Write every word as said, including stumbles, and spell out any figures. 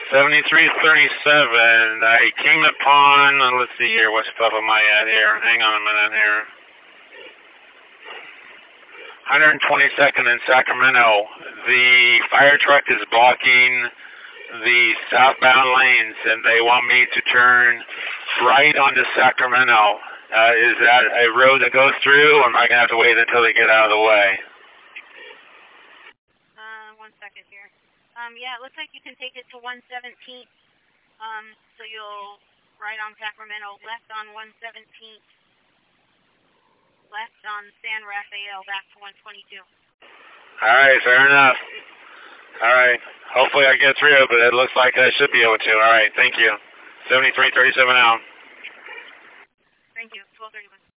seventy-three thirty-seven. I came upon, uh, let's see here, which puff am I at here? Hang on a minute here. one hundred twenty-second in Sacramento. The fire truck is blocking the southbound lanes, and they want me to turn right onto Sacramento. Uh, is that a road that goes through, or am I going to have to wait until they get out of the way? Uh, one second here. Um, yeah, it looks like you can take it to one seventeenth. Um, so you'll right on Sacramento, left on one seventeenth, left on San Rafael, back to one twenty-two. All right, fair enough. All right. Hopefully I get through, but it looks like I should be able to. All right, thank you. seventy-three thirty-seven out. Thank you. twelve thirty-one.